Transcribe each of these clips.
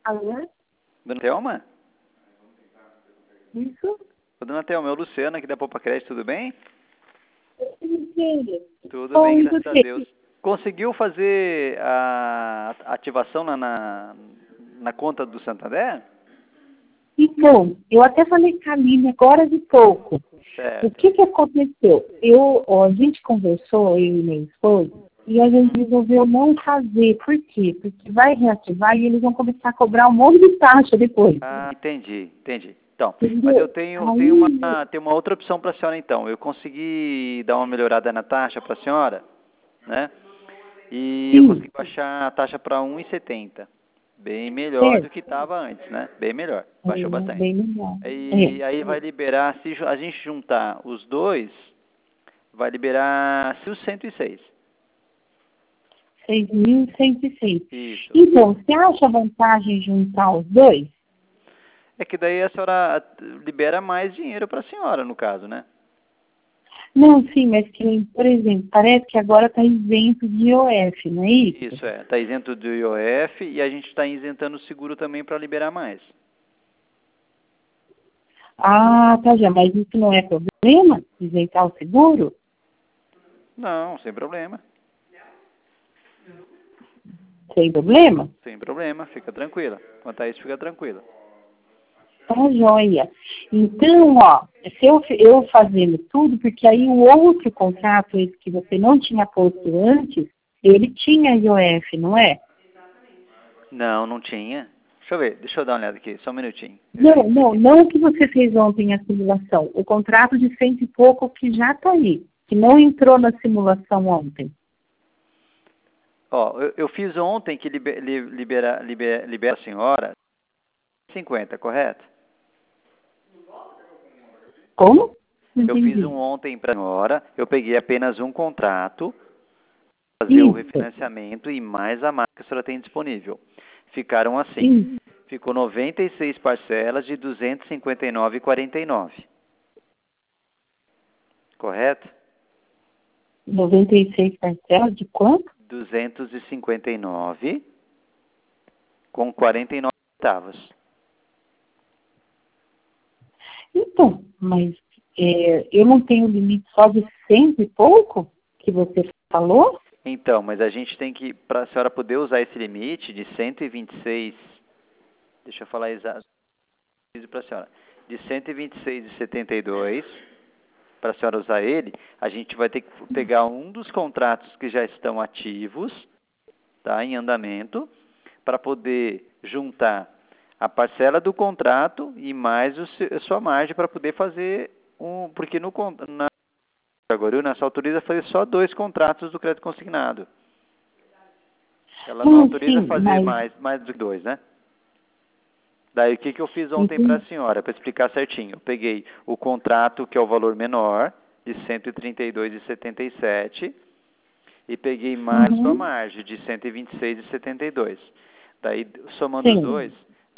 falando? Dona Thelma? Isso? Ô, Dona Thelma, é o Luciano aqui da Poupa Crédito, tudo bem? Sim. Tudo Bom, bem, e graças a você? Deus. Conseguiu fazer a ativação na conta do Santander? Então, eu até falei com a Aline agora de pouco. O Certo. que aconteceu? A gente conversou, eu e meu esposo, e a gente resolveu não fazer. Por quê? Porque vai reativar e eles vão começar a cobrar um monte de taxa depois. Ah, entendi. Então, mas eu Entendeu? tenho uma outra opção para a senhora então. Eu consegui dar uma melhorada na taxa para a senhora, né? E eu Sim, consegui baixar a taxa para 1,70. Bem melhor do certo. que estava antes, né? Bem melhor. É, Baixou bastante. bem melhor. E aí vai liberar, se a gente juntar os dois, vai liberar 1.106. 6.106. Isso. Então, você acha vantagem juntar os dois? É que daí a senhora libera mais dinheiro para a senhora, no caso, né? Não, sim, mas que, por exemplo, parece que agora está isento de IOF, não é isso? Isso, é. Está isento do IOF e a gente está isentando o seguro também para liberar mais. Ah, tá já, mas isso não é problema? Isentar o seguro? Não, sem problema. Sem problema? Sem problema, fica tranquila. Quanto a isso, fica tranquila. Tá joia. Então, ó, se eu fazendo tudo, porque aí o outro contrato, esse que você não tinha posto antes, ele tinha IOF, não é? Não, não tinha. Deixa eu ver, deixa eu dar uma olhada aqui, só um minutinho. Não o que você fez ontem a simulação. O contrato de 100 e pouco que já está aí, que não entrou na simulação ontem. Ó, eu fiz ontem que libera a senhora 50, correto? Como? Não Eu fiz entendi. um ontem para a senhora, eu peguei apenas um contrato, fazer o Isso, refinanciamento e mais a marca que a senhora tem disponível. Ficaram assim, isso. ficou 96 parcelas de 259,49, correto? 96 parcelas de quanto? 259 com 49 centavos. Então, mas eu não tenho limite só de 100 e pouco que você falou? Então, mas a gente tem que, para a senhora poder usar esse limite de 126, deixa eu falar exato para a senhora, de 126,72, para a senhora usar ele, a gente vai ter que pegar um dos contratos que já estão ativos, tá, em andamento, para poder juntar a parcela do contrato e mais a sua margem para poder fazer porque agora nessa autoriza a fazer só 2 contratos do crédito consignado. Ela não autoriza a Sim, fazer mas mais do que 2, né? Daí o que eu fiz ontem para a entendi. senhora, para explicar certinho? Eu peguei o contrato, que é o valor menor, de 132,77, e peguei mais sua Uhum, margem, de 126,72. Daí, somando os sim, dois,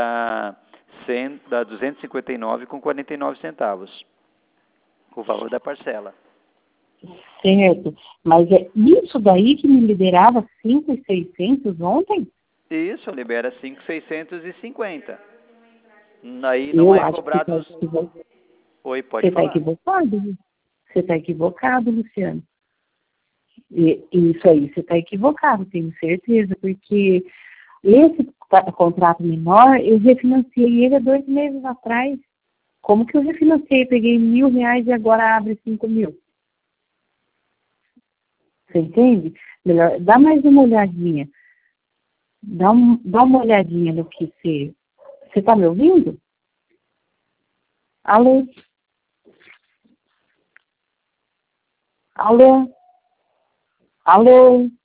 dá 259,49 centavos, o valor da parcela. certo. Mas é isso daí que me liberava 5.600 ontem? Isso, libera 5.650. Aí não Eu é acho que cobrado os... Oi, você pode está falar. equivocado. Você está equivocado, Luciano. Isso aí, você está equivocado, tenho certeza, porque esse contrato menor, eu refinanciei ele há 2 meses atrás. Como que eu refinanciei? Peguei R$ 1.000 e agora abre 5.000. Você entende? Melhor, dá mais uma olhadinha. Dá uma olhadinha no que você... Você está me ouvindo? Alô? Alô? Alô?